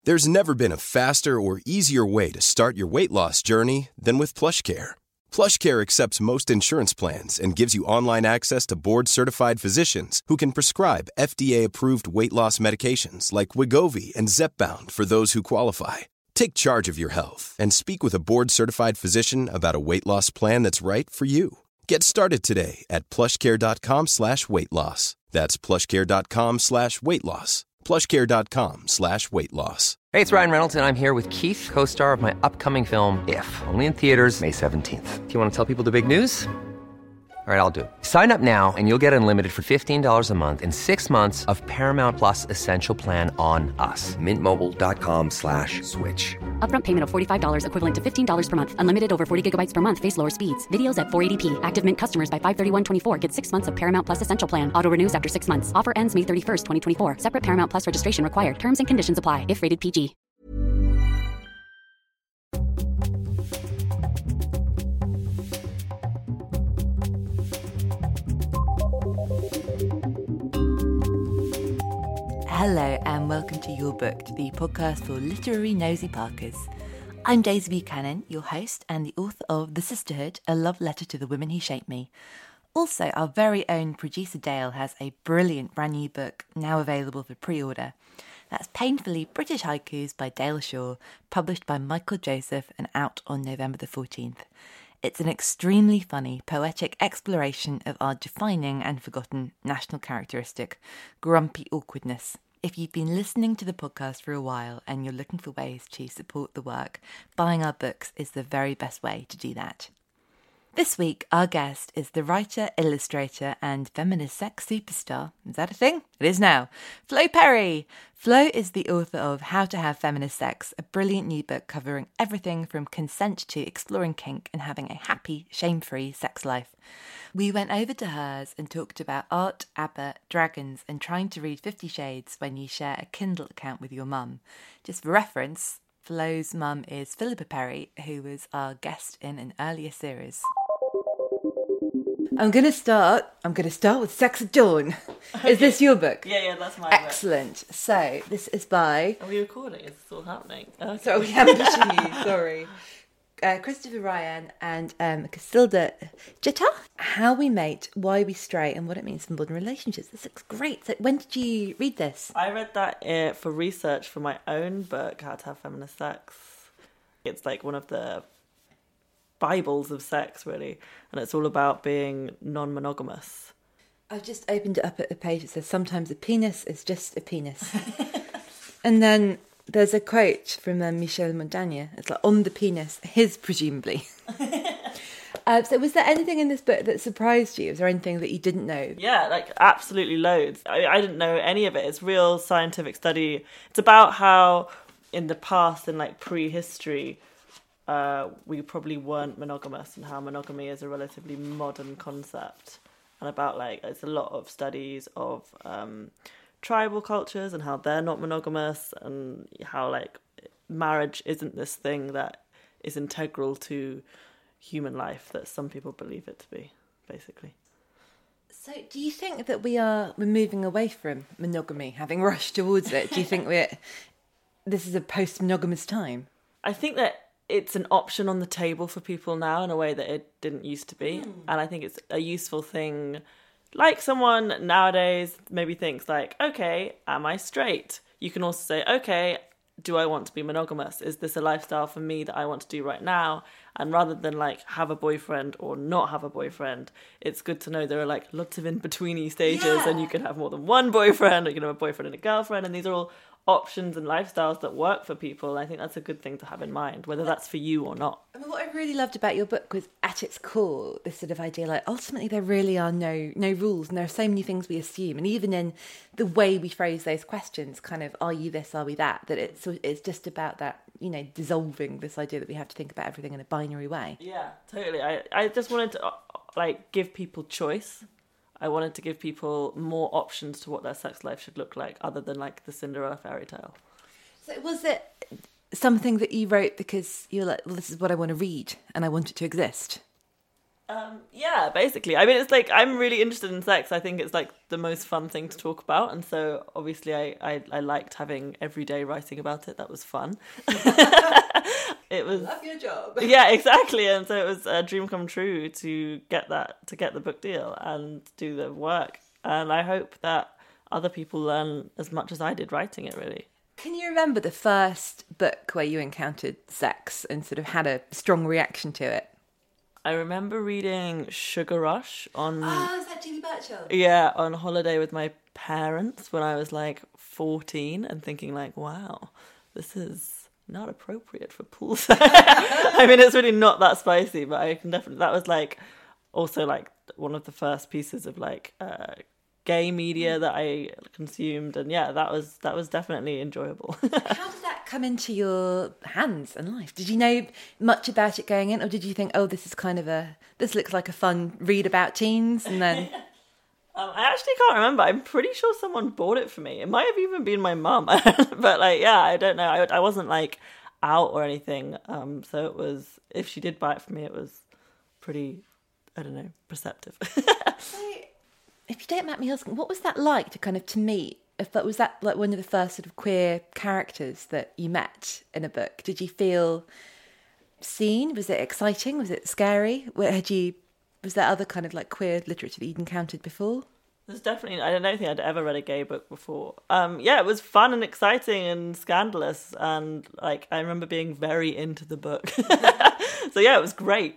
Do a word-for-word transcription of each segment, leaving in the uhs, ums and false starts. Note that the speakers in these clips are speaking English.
There's never been a faster or easier way to start your weight loss journey than with PlushCare. PlushCare accepts most insurance plans and gives you online access to board-certified physicians who can prescribe F D A-approved weight loss medications like Wegovy and Zepbound for those who qualify. Take charge of your health and speak with a board-certified physician about a weight loss plan that's right for you. Get started today at plushcare.com slash weight loss. That's plushcare.com slash weight loss. plushcare.com slash weight loss. Hey, it's Ryan Reynolds, and I'm here with Keith, co-star of my upcoming film, If, only in theaters May seventeenth. Do you want to tell people the big news? All right, I'll do it. Sign up now and you'll get unlimited for fifteen dollars a month and six months of Paramount Plus Essential Plan on us. Mintmobile.com slash switch. Upfront payment of forty-five dollars equivalent to fifteen dollars per month. Unlimited over forty gigabytes per month. Face lower speeds. Videos at four eighty p. Active Mint customers by five thirty-one twenty-four get six months of Paramount Plus Essential Plan. Auto renews after six months. Offer ends May thirty-first, twenty twenty-four. Separate Paramount Plus registration required. Terms and conditions apply if rated P G. Hello and welcome to Your Booked, the podcast for literary nosy Parkers. I'm Daisy Buchanan, your host and the author of The Sisterhood, A Love Letter to the Women Who Shaped Me. Also, our very own producer Dale has a brilliant brand new book now available for pre-order. That's Painfully British Haikus by Dale Shaw, published by Michael Joseph and out on November the fourteenth. It's an extremely funny, poetic exploration of our defining and forgotten national characteristic, grumpy awkwardness. If you've been listening to the podcast for a while and you're looking for ways to support the work, buying our books is the very best way to do that. This week, our guest is the writer, illustrator, and feminist sex superstar. Is that a thing? It is now. Flo Perry. Flo is the author of How to Have Feminist Sex, a brilliant new book covering everything from consent to exploring kink and having a happy, shame-free sex life. We went over to hers and talked about art, ABBA, dragons, and trying to read Fifty Shades when you share a Kindle account with your mum. Just for reference, Flo's mum is Philippa Perry, who was our guest in an earlier series. I'm going to start, I'm going to start with Sex at Dawn. Okay. Is this your book? Yeah, yeah, that's my Excellent. book. So, this is by... Are we recording? Is this all happening? Okay. So, we haven't pushing you, sorry. Uh, Christopher Ryan and um, Casilda Jitta. How We Mate, Why We Stray, and What It Means for Modern Relationships. This looks great. So, when did you read this? I read that uh, for research for my own book, How to Have Feminist Sex. It's like one of the Bibles of sex, really, and it's all about being non-monogamous. I've just opened it up at the page that says sometimes a penis is just a penis. And then there's a quote from uh, Michel Montaigne. It's like, on the penis, his presumably. uh, so was there anything in this book that surprised you? Was there anything that you didn't know? Yeah, like absolutely loads. I, I didn't know any of it. It's real scientific study. It's about how in the past, in like prehistory, Uh, we probably weren't monogamous, and how monogamy is a relatively modern concept, and about like it's a lot of studies of um, tribal cultures and how they're not monogamous, and how like marriage isn't this thing that is integral to human life that some people believe it to be, basically. So do you think that we are we're moving away from monogamy, having rushed towards it? Do you think we're this is a post-monogamous time? I think that it's an option on the table for people now in a way that it didn't used to be. Mm. And I think it's a useful thing. Like someone nowadays maybe thinks like, okay, am I straight? You can also say, okay, do I want to be monogamous? Is this a lifestyle for me that I want to do right now? And rather than like have a boyfriend or not have a boyfriend, it's good to know there are like lots of in-betweeny stages, yeah. And you can have more than one boyfriend, or you can have a boyfriend and a girlfriend, and these are all options and lifestyles that work for people. I think that's a good thing to have in mind, whether that's for you or not. I mean, what I really loved about your book was at its core this sort of idea, like ultimately there really are no no rules, and there are so many things we assume, and even in the way we phrase those questions, kind of are you this, are we that, that it's it's just about that, you know, dissolving this idea that we have to think about everything in a binary way. Yeah, totally. I, I just wanted to like give people choice. I wanted to give people more options to what their sex life should look like, other than like the Cinderella fairy tale. So was it something that you wrote because you were like, well, this is what I want to read and I want it to exist? Um, yeah, basically. I mean, it's like, I'm really interested in sex. I think it's like the most fun thing to talk about. And so obviously I, I, I liked having every day writing about it. That was fun. It was... Love your job. Yeah, exactly. And so it was a dream come true to get that, to get the book deal and do the work. And I hope that other people learn as much as I did writing it, really. Can you remember the first book where you encountered sex and sort of had a strong reaction to it? I remember reading Sugar Rush on... Oh, is that Julie Burchill? Yeah, on holiday with my parents when I was like fourteen and thinking like, wow, this is not appropriate for poolside. I mean, it's really not that spicy, but I can definitely... That was like also like one of the first pieces of like uh, gay media that I consumed. And yeah, that was that was definitely enjoyable. How did that come into your hands and life? Did you know much about it going in, or did you think, oh, this is kind of a, this looks like a fun read about teens, and then... um, I actually can't remember. I'm pretty sure someone bought it for me. It might have even been my mum. But like, yeah, I don't know. I, I wasn't like out or anything. Um, so it was, if she did buy it for me, it was pretty, I don't know, perceptive. So, if you don't mind me asking, what was that like to kind of to meet? If that was that like one of the first sort of queer characters that you met in a book, did you feel seen? Was it exciting? Was it scary? Where had you? Was there other kind of like queer literature that you'd encountered before? There's definitely, I don't think I'd ever read a gay book before. Um, yeah, it was fun and exciting and scandalous, and like I remember being very into the book. So yeah, it was great.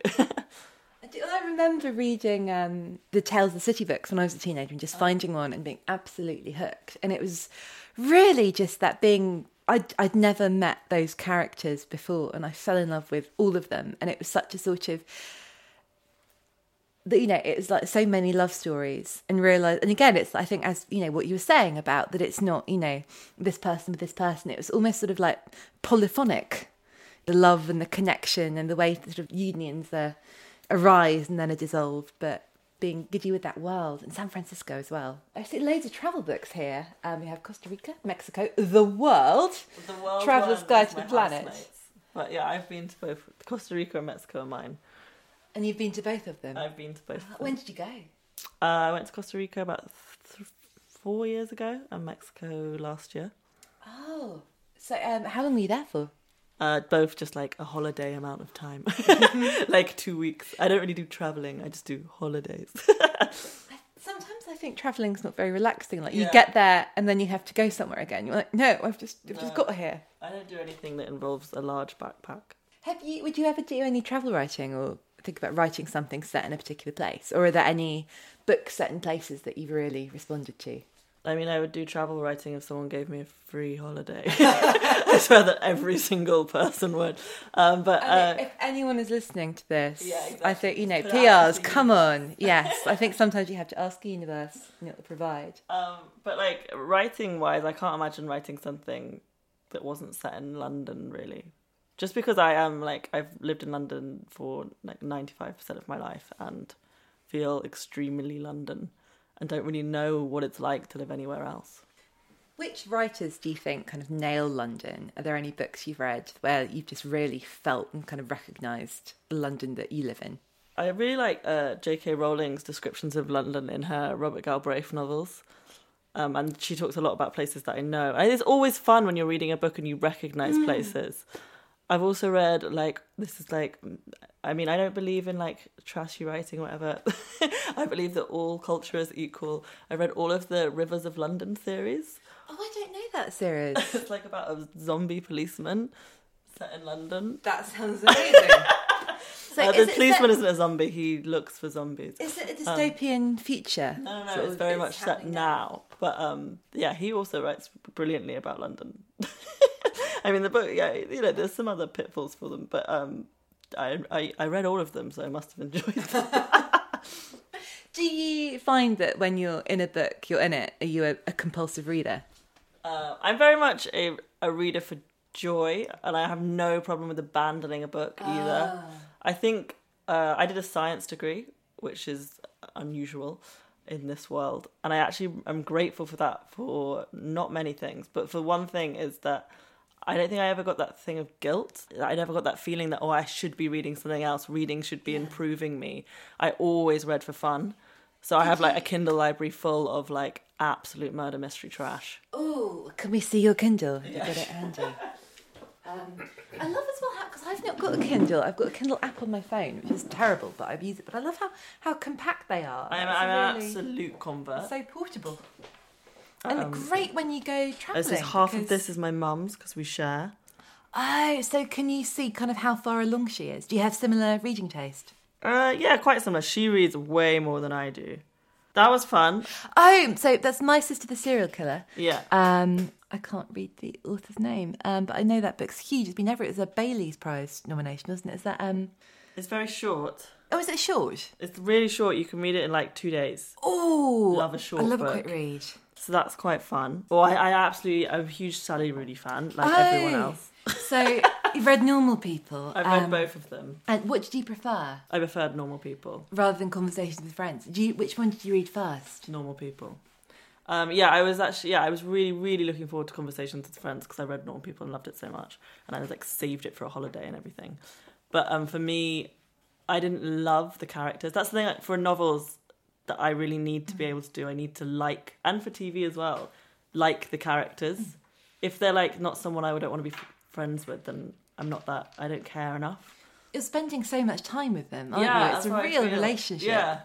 I remember reading um, the Tales of the City books when I was a teenager and just finding one and being absolutely hooked. And it was really just that being... I'd, I'd never met those characters before, and I fell in love with all of them. And it was such a sort of... that, you know, it was like so many love stories, and realize, and again, it's, I think, as you know, what you were saying about that it's not, you know, this person with this person. It was almost sort of like polyphonic, the love and the connection and the way sort of unions are... arise and then are dissolved, but being giddy with that world. And San Francisco as well. I see loads of travel books here. Um, we have Costa Rica, Mexico, the world, the world Traveller's Guide to the Planet. Housemates. But yeah, I've been to both. Costa Rica and Mexico are mine. And you've been to both of them? I've been to both of them. When did you go? Uh, I went to Costa Rica about th- four years ago, and Mexico last year. Oh, so um, how long were you there for? Uh, both just like a holiday amount of time, like two weeks. I don't really do traveling. I just do holidays. Sometimes I think travelling's not very relaxing. Like yeah. you get there and then you have to go somewhere again. You're like, no, I've just, I've no, just got here. I don't do anything that involves a large backpack. Have you? Would you ever do any travel writing, or think about writing something set in a particular place, or are there any books set in places that you've really responded to? I mean, I would do travel writing if someone gave me a free holiday. I swear that every single person would. Um, but uh, if anyone is listening to this, yeah, exactly. I think, you know, Put P Rs, come universe. on. Yes, I think sometimes you have to ask the universe, you know, to provide. Um, but like writing-wise, I can't imagine writing something that wasn't set in London, really. Just because I am like, I've lived in London for like ninety-five percent of my life and feel extremely London. And don't really know what it's like to live anywhere else. Which writers do you think kind of nail London? Are there any books you've read where you've just really felt and kind of recognised the London that you live in? I really like uh, J K Rowling's descriptions of London in her Robert Galbraith novels. Um, and she talks a lot about places that I know. And it's always fun when you're reading a book and you recognise mm. places. I've also read, like, this is like, I mean, I don't believe in, like, trashy writing or whatever. I believe that all culture is equal. I read all of the Rivers of London series. Oh, I don't know that series. It's like about a zombie policeman set in London. That sounds amazing. So uh, the is policeman set... isn't a zombie, he looks for zombies. Is it a dystopian um, future? No, no, no, it's very much set now. now. But, um, yeah, he also writes brilliantly about London. I mean, the book, yeah, you know, there's some other pitfalls for them, but um, I, I I read all of them, so I must have enjoyed them. Do you find that when you're in a book, you're in it, are you a, a compulsive reader? Uh, I'm very much a, a reader for joy, and I have no problem with abandoning a book either. Oh. I think uh, I did a science degree, which is unusual in this world, and I actually am grateful for that for not many things, but for one thing is that I don't think I ever got that thing of guilt. I never got that feeling that, oh, I should be reading something else. Reading should be yeah. improving me. I always read for fun. So I have like a Kindle library full of like absolute murder mystery trash. Oh, can we see your Kindle? Have Yeah. you got it handy? Um, I love as well because I've not got a Kindle. I've got a Kindle app on my phone, which is terrible, but I've used it. But I love how, how compact they are. I'm, It's I'm an really- absolute convert. So portable. And Um, great when you go travelling. This is half because- of this is my mum's because we share. Oh, so can you see kind of how far along she is? Do you have similar reading taste? Uh, yeah, quite similar. She reads way more than I do. That was fun. Oh, so that's My Sister the Serial Killer. Yeah. Um, I can't read the author's name, um, but I know that book's huge. It's been ever. It was a Bailey's Prize nomination, wasn't it? Is that um? It's very short. Oh, is it short? It's really short. You can read it in like two days. Oh, Love a short I love book. a quick read. So that's quite fun. Well, I, I absolutely, I'm a huge Sally Rooney fan, like Oh. everyone else. So you've read Normal People. I've read um, both of them. And what did you prefer, I preferred Normal People. rather than Conversations with Friends? Do you, which one did you read first? Normal People. Um, yeah, I was actually, yeah, I was really, really looking forward to Conversations with Friends because I read Normal People and loved it so much. And I was like saved it for a holiday and everything. But um, for me, I didn't love the characters. That's the thing, like, for novels that I really need to be able to do. I need to like, and for T V as well, like the characters. If they're like not someone I don't want to be f- friends with, then I'm not that, I don't care enough. You're spending so much time with them, aren't Yeah, you? It's that's a how I real feel. relationship. Yeah.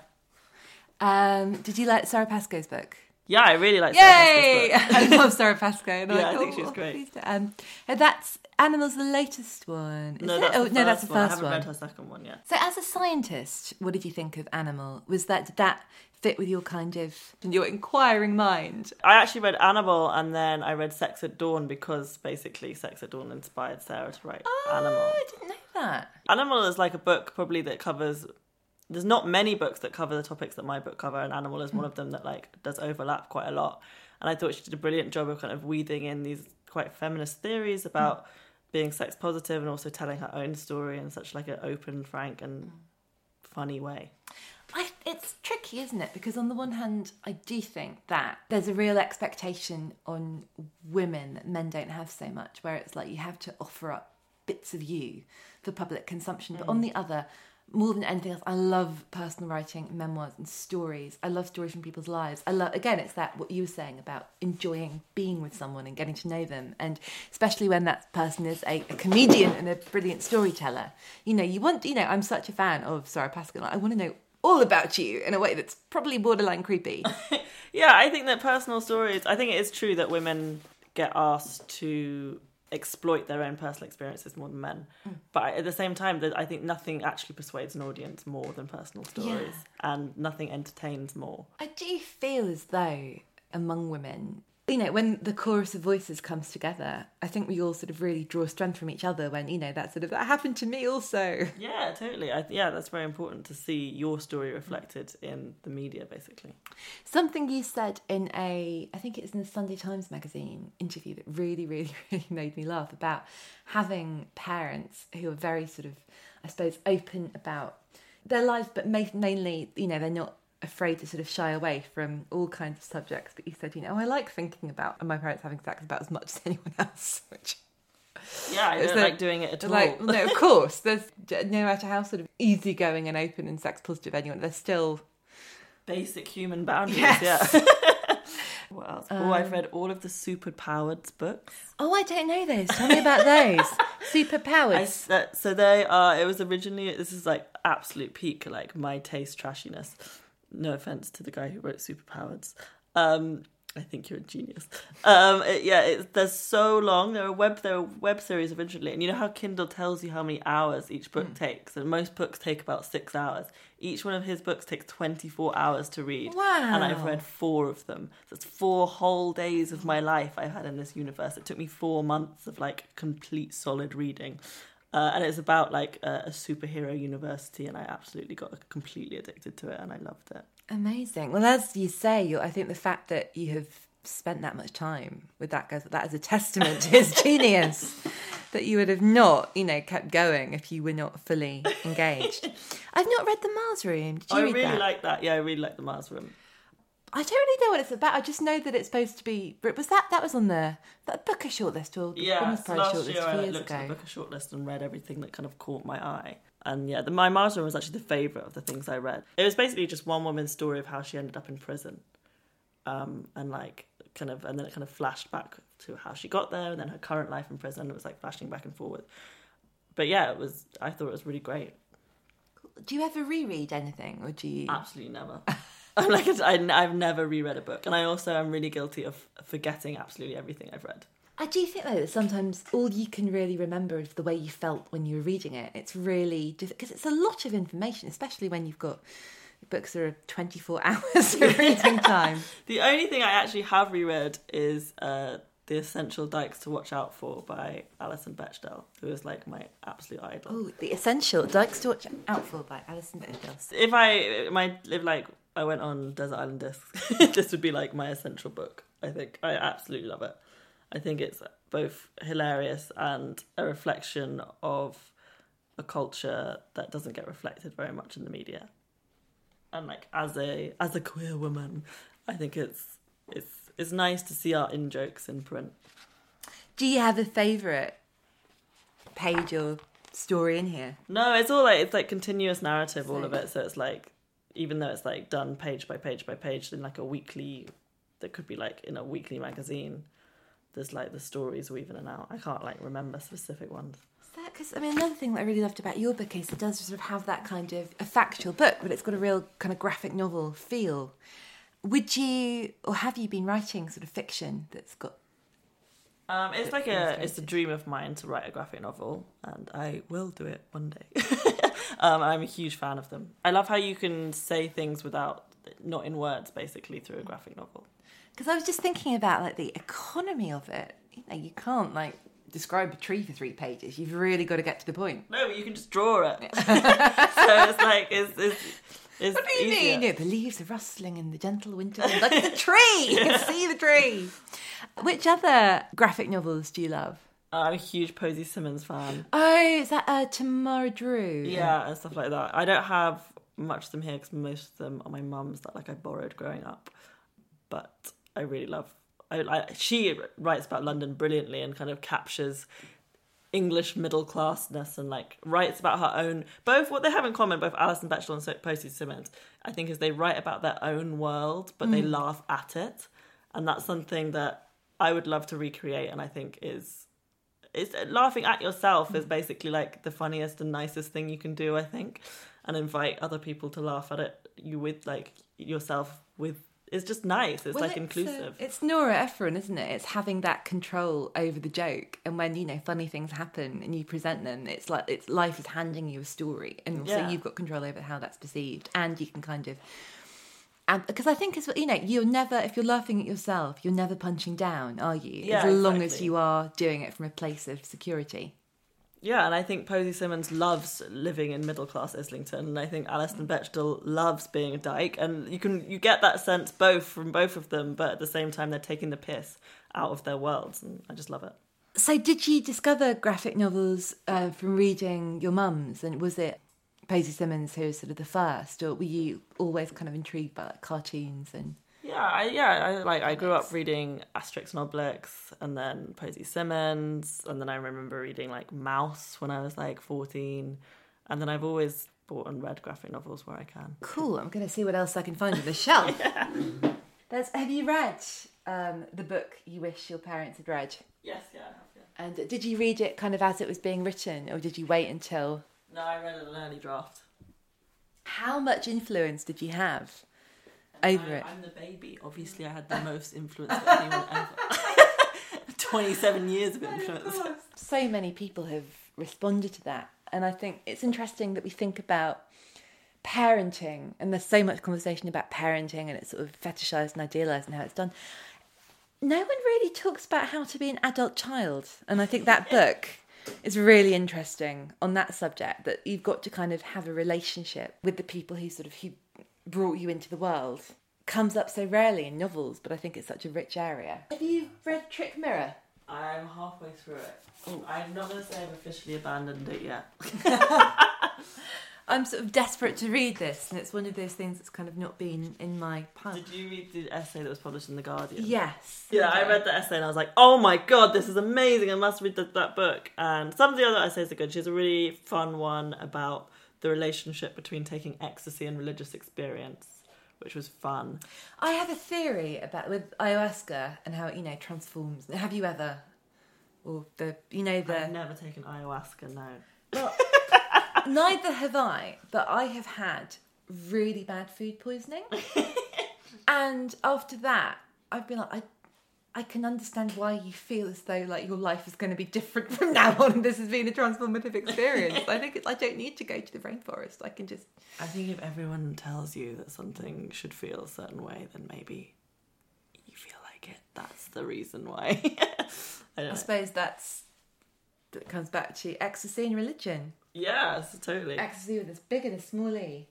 Um, did you like Sarah Pascoe's book? Yeah, I really like Sarah Yay! Pascoe's book. I love Sarah Pascoe. And I'm Yeah, like, I think oh, she's oh, great. please do- Um, and that's Animals, the latest one. Is No, it? that's oh, the no, that's the first one. I first haven't one. read her second one yet. So, as a scientist, what did you think of Animal? Was that did that fit with your kind of your inquiring mind? I actually read Animal and then I read Sex at Dawn because basically Sex at Dawn inspired Sarah to write Oh, Animal. I didn't know that. Animal is like a book probably that covers, there's not many books that cover the topics that my book cover, and Animal is one of them that like does overlap quite a lot. And I thought she did a brilliant job of kind of weaving in these quite feminist theories about being sex positive and also telling her own story in such like an open, frank and funny way. I, it's tricky, isn't it? Because on the one hand, I do think that there's a real expectation on women that men don't have so much, where it's like you have to offer up bits of you for public consumption. But on the other, more than anything else, I love personal writing, memoirs and stories. I love stories from people's lives. I love, again, it's that what you were saying about enjoying being with someone and getting to know them. And especially when that person is a, a comedian and a brilliant storyteller. You know, you want, you know, I'm such a fan of Sarah Pascoe. I want to know all about you in a way that's probably borderline creepy. Yeah, I think that personal stories, I think it is true that women get asked to exploit their own personal experiences more than men. Mm. But at the same time, I think nothing actually persuades an audience more than personal stories. Yeah. And nothing entertains more. I do feel as though among women, you know, when the chorus of voices comes together, I think we all sort of really draw strength from each other when, you know, that sort of, that happened to me also. Yeah, totally. I, yeah, that's very important to see your story reflected in the media, basically. Something you said in a, I think it was in the Sunday Times magazine interview that really, really, really made me laugh about having parents who are very sort of, I suppose, open about their lives, but ma- mainly, you know, they're not afraid to sort of shy away from all kinds of subjects. But you said, you know, oh, I like thinking about my parents having sex about as much as anyone else, which... Yeah, I don't like, like doing it at all. Like, no, of course. There's no matter how sort of easygoing and open and sex positive anyone, there's still basic human boundaries. Yes. Yeah. What else? Um, oh, I've read all of the Superpowered books. Oh, I don't know those. Tell me about those. Superpowers. I, uh, so they are. It was originally. This is like absolute peak, like my taste trashiness. No offense to the guy who wrote Superpowers. Um, I think you're a genius. Um, it, yeah, it's, they're so long. They're a web. They're a web series originally, and you know how Kindle tells you how many hours each book mm. takes, and most books take about six hours. Each one of his books takes twenty-four hours to read. Wow! And I've read four of them. So it's four whole days of my life I've had in this universe. It took me four months of like complete solid reading. Uh, and it's about like a, a superhero university, and I absolutely got completely addicted to it, and I loved it. Amazing. Well, as you say, you're, I think the fact that you have spent that much time with that goes, that is a testament to his genius. That you would have not, you know, kept going if you were not fully engaged. I've not read The Mars Room. Did you I read really that? like that. Yeah, I really like The Mars Room. I don't really know what it's about. I just know that it's supposed to be. Was that that was on the that Booker shortlist or the Yeah, Women's so Prize last shortlist year a few I years looked ago? at the Booker shortlist and read everything that kind of caught my eye. And yeah, the, my martyrdom was actually the favourite of the things I read. It was basically just one woman's story of how she ended up in prison. Um, and like kind of, and then it kind of flashed back to how she got there and then her current life in prison. It was like flashing back and forward. But yeah, it was, I thought it was really great. Do you ever reread anything, or do you? Absolutely never. I'm like, I, I've never reread a book. And I also am really guilty of forgetting absolutely everything I've read. I do think though that sometimes all you can really remember is the way you felt when you were reading it. It's really difficult because it's a lot of information, especially when you've got books that are twenty-four hours of reading time. The only thing I actually have reread is uh, The Essential Dykes to Watch Out For by Alison Bechdel, who is like my absolute idol. Oh, The Essential Dykes to Watch Out For by Alison Bechdel. If I my if like I went on Desert Island Discs, this would be like my essential book. I think I absolutely love it. I think it's both hilarious and a reflection of a culture that doesn't get reflected very much in the media. And like as a as a queer woman, I think it's it's it's nice to see our in jokes in print. Do you have a favourite page or story in here? No, it's all like it's like continuous narrative, all of it. So it's like, even though it's like done page by page by page in like a weekly, that could be like in a weekly magazine, there's like the stories weaving in and out. I can't like remember specific ones. Because I mean, another thing that I really loved about your book is it does sort of have that kind of a factual book, but it's got a real kind of graphic novel feel. Would you, or have you been writing sort of fiction that's got? Um, it's like a it's a dream of mine to write a graphic novel, and I will do it one day. um, I'm a huge fan of them. I love how you can say things without not in words, basically, through a graphic novel. Because I was just thinking about like the economy of it. You know, you can't like describe a tree for three pages. You've really got to get to the point. No, but you can just draw it. so it's like it's it's. It's what do you easier. mean? The leaves are rustling in the gentle winter wind. Like the tree! You can see the tree. Which other graphic novels do you love? Uh, I'm a huge Posy Simmons fan. Oh, is that uh, Tamara Drew? Yeah, and stuff like that. I don't have much of them here because most of them are my mum's that like I borrowed growing up. But I really love... I, I, she writes about London brilliantly and kind of captures English middle classness and like writes about her own, both what they have in common, both Alison Bechdel and Posy Simmons, I think, is they write about their own world, but mm. they laugh at it, and that's something that I would love to recreate. And I think is is laughing at yourself is basically like the funniest and nicest thing you can do, I think, and invite other people to laugh at it you with like yourself with. It's just nice. It's well, like it's, inclusive. Uh, it's Nora Ephron, isn't it? It's having that control over the joke, and when you know funny things happen and you present them, it's like it's life is handing you a story, and also yeah. you've got control over how that's perceived, and you can kind of. And because I think it's you know you're never if you're laughing at yourself, you're never punching down, are you? Yeah, as long exactly. as you are doing it from a place of security. Yeah, and I think Posy Simmons loves living in middle-class Islington, and I think Alison Bechdel loves being a dyke, and you can you get that sense both from both of them, but at the same time they're taking the piss out of their worlds, and I just love it. So did you discover graphic novels uh, from reading your mum's, and was it Posy Simmons who was sort of the first, or were you always kind of intrigued by like, cartoons and... Yeah, I, yeah, I like I grew up reading Asterix and Obelix, and then Posy Simmons, and then I remember reading like Mouse when I was like fourteen, and then I've always bought and read graphic novels where I can. Cool, I'm going to see what else I can find on the shelf. yeah. There's, have you read um, the book You Wish Your Parents Had Read? Yes, yeah, I have, yeah. And did you read it kind of as it was being written, or did you wait until... No, I read an early draft. How much influence did you have? Over I, it. I'm the baby. Obviously, I had the most influence of anyone ever. twenty-seven years of influence. So many people have responded to that. And I think it's interesting that we think about parenting, and there's so much conversation about parenting, and it's sort of fetishised and idealised and how it's done. No one really talks about how to be an adult child. And I think that book is really interesting on that subject, that you've got to kind of have a relationship with the people who sort of... who brought you into the world. Comes up so rarely in novels, but I think it's such a rich area. Have you read Trick Mirror? I'm halfway through it. Ooh. I'm not going to say I've officially abandoned it yet. I'm sort of desperate to read this, and it's one of those things that's kind of not been in my pile. Did you read the essay that was published in The Guardian? Yes. Yeah, I read the essay and I was like, oh my god, this is amazing, I must read the, that book. And some of the other essays are good. She has a really fun one about the relationship between taking ecstasy and religious experience, which was fun. I have a theory about with ayahuasca and how it, you know, transforms. Have you ever? Or the, you know, the... I've never taken ayahuasca, no. Well, neither have I, but I have had really bad food poisoning. And after that, I've been like, I I can understand why you feel as though like your life is going to be different from now on. This has been a transformative experience. I think it's, I don't need to go to the rainforest. I can just... I think if everyone tells you that something should feel a certain way, then maybe you feel like it. That's the reason why. I, don't I know. suppose that's... That comes back to ecstasy and religion. Yes, totally. Ecstasy with this big and a small e.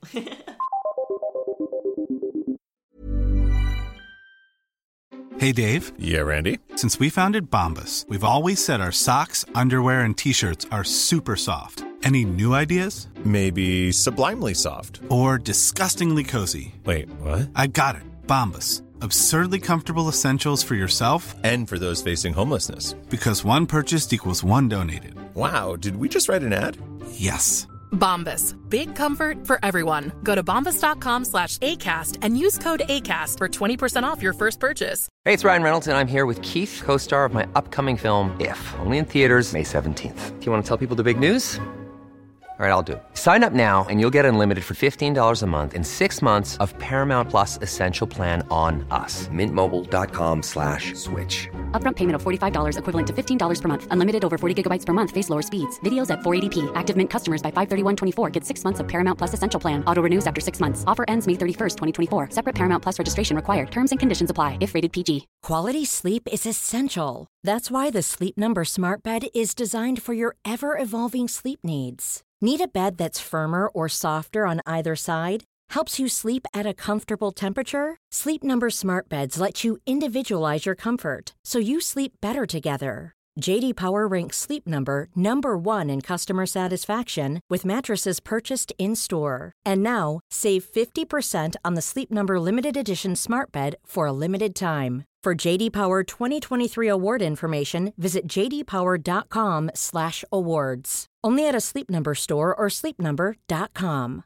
Hey, Dave. Yeah, Randy. Since we founded Bombas, we've always said our socks, underwear, and T-shirts are super soft. Any new ideas? Maybe sublimely soft. Or disgustingly cozy? Wait, what? I got it. Bombas. Absurdly comfortable essentials for yourself And for those facing homelessness. because one purchased equals one donated. Wow, did we just write an ad? Yes. Bombas. Big comfort for everyone. Go to bombas.com slash ACAST and use code ACAST for twenty percent off your first purchase. Hey, it's Ryan Reynolds, and I'm here with Keith, co-star of my upcoming film, If, only in theaters May seventeenth. Do you want to tell people the big news? All right, I'll do it. Sign up now and you'll get unlimited for fifteen dollars a month and six months of Paramount Plus Essential Plan on us. Mint Mobile dot com slash switch. Upfront payment of forty-five dollars equivalent to fifteen dollars per month. Unlimited over forty gigabytes per month. Face lower speeds. Videos at four eighty p. Active Mint customers by five thirty-one twenty-four get six months of Paramount Plus Essential Plan. Auto renews after six months. Offer ends May thirty-first, twenty twenty-four. Separate Paramount Plus registration required. Terms and conditions apply if rated P G. Quality sleep is essential. That's why the Sleep Number Smart Bed is designed for your ever-evolving sleep needs. Need a bed that's firmer or softer on either side? Helps you sleep at a comfortable temperature? Sleep Number Smart Beds let you individualize your comfort, so you sleep better together. J D Power ranks Sleep Number number one in customer satisfaction with mattresses purchased in-store. And now, save fifty percent on the Sleep Number Limited Edition Smart Bed for a limited time. For J D Power twenty twenty-three award information, visit j d power dot com slash awards. Only at a Sleep Number store or sleep number dot com.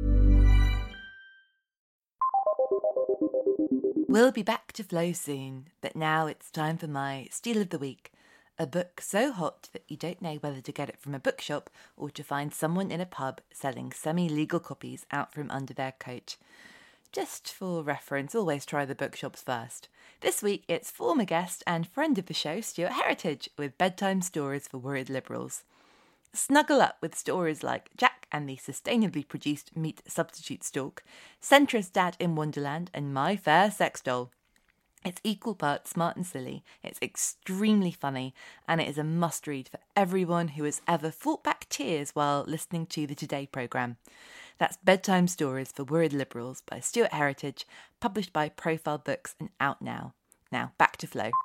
We'll be back to flow soon, but now it's time for my Steal of the Week. A book so hot that you don't know whether to get it from a bookshop or to find someone in a pub selling semi-legal copies out from under their coat. Just for reference, always try the bookshops first. This week it's former guest and friend of the show, Stuart Heritage, with bedtime stories for worried liberals. Snuggle up with stories like Jack and the sustainably produced meat substitute stalk, Centrist Dad in Wonderland, and My Fair Sex Doll. It's equal parts smart and silly, it's extremely funny, and it is a must-read for everyone who has ever fought back tears while listening to the Today programme. That's Bedtime Stories for Worried Liberals by Stuart Heritage, published by Profile Books and out now. Now, back to flow.